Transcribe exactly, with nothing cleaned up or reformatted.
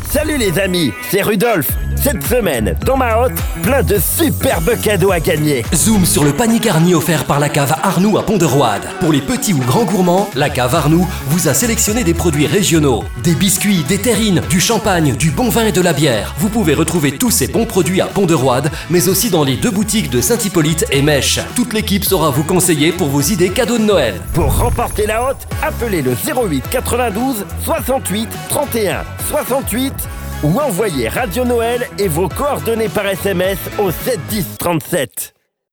Salut les amis, c'est Rudolf. Cette semaine, dans ma hotte, plein de superbes cadeaux à gagner. Zoom sur le panier garni offert par la cave Arnoux à Pont-de-Roide. Pour les petits ou grands gourmands, la cave Arnoux vous a sélectionné des produits régionaux. Des biscuits, des terrines, du champagne, du bon vin et de la bière. Vous pouvez retrouver tous ces bons produits à Pont-de-Roide, mais aussi dans les deux boutiques de Saint-Hippolyte et Mèche. Toute l'équipe saura vous conseiller pour vos idées cadeaux de Noël. Pour remporter la hotte, appelez le zéro huit quatre-vingt-douze soixante-huit trente et un soixante-huit ou envoyez Radio Noël et vos coordonnées par S M S au sept dix trente-sept.